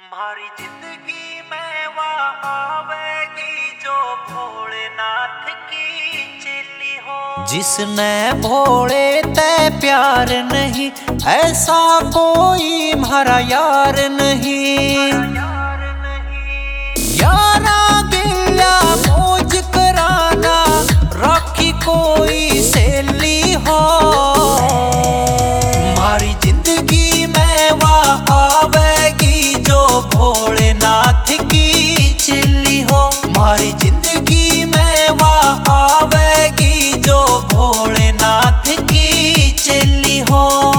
हमारी जिंदगी में वह आवेगी जो भोलेनाथ की चेली हो। जिसने भोले ते प्यार नहीं, ऐसा कोई हमारा यार नहीं। यारा गिल्ला मौज कराना, राखी कोई सहेली हो। हमारी जिंदगी में वह आवेगी जो भोलेनाथ की चेली हो। हमारी जिंदगी में वह आवेगी जो भोलेनाथ की चेली हो।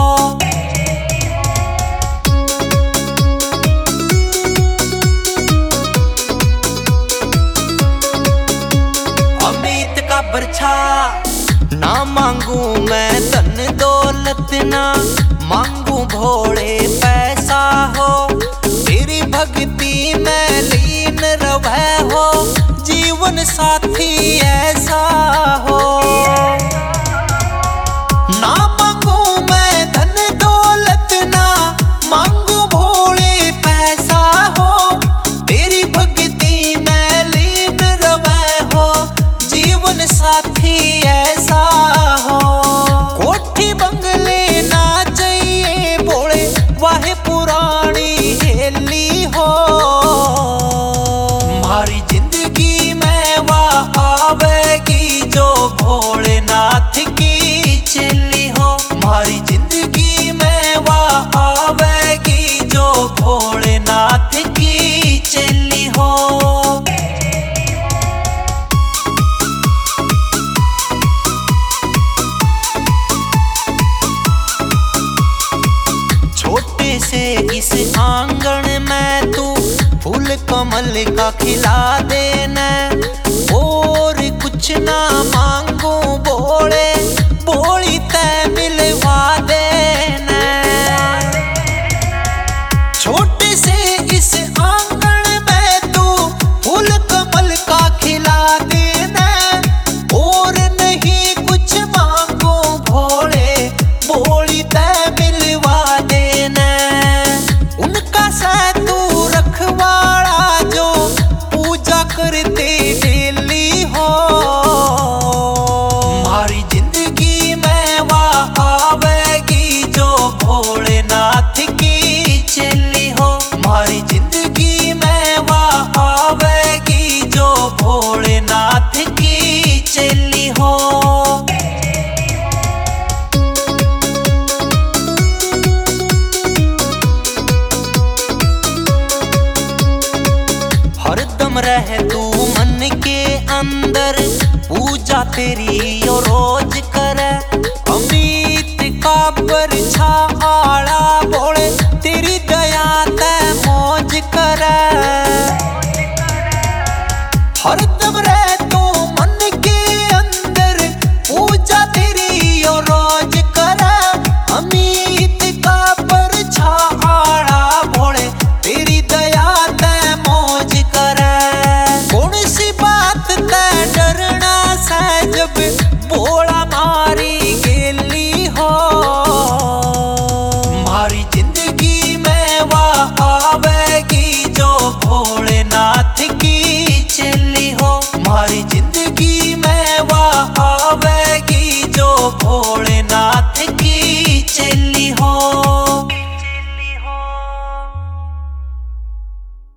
अमित का बरछा ना मांगू मैं धन दौलत, ना मांगू भोले पैसा हो। तेरी भक्ति में लीन रवै हो, जीवन साथी ऐसा हो। ना मांगू मैं धन दौलत, ना मांगू भोले पैसा हो। तेरी भक्ति में लीन रवै हो, जीवन साथी ऐसा हो। कोठी बंगले ना चाहिए भोले, वाहे पुरानी हेली हो। हमारी जिंदगी में वह आवेगी जो भोलेनाथ की चेली हो। हमारी जिंदगी में वह आवेगी जो भोलेनाथ की चेली हो। छोटे से इस आंगन में तू फूल कमल का खिला देना, और कुछ ना मांगू भोले, भोली तै मिलवा देना। छोटे से इस आंगन में तू फूल कमल का खिला देना, और नहीं कुछ मांगू भोले, भोली तै मिलवा देना। उनका सा तू रखवाड़ा जो पूजा करते डेली हो। हमारी जिंदगी में वह आवेगी जो भोलेनाथ की चेली हो। हमारी जिंदगी में वह आवेगी जो भोलेनाथ की चेली हो। हरदम रह तू मन के अंदर, पूजा तेरी यो रोज करे। अमित का बरछा आड़ा भोले, तेरी दया ते मौज करे। हर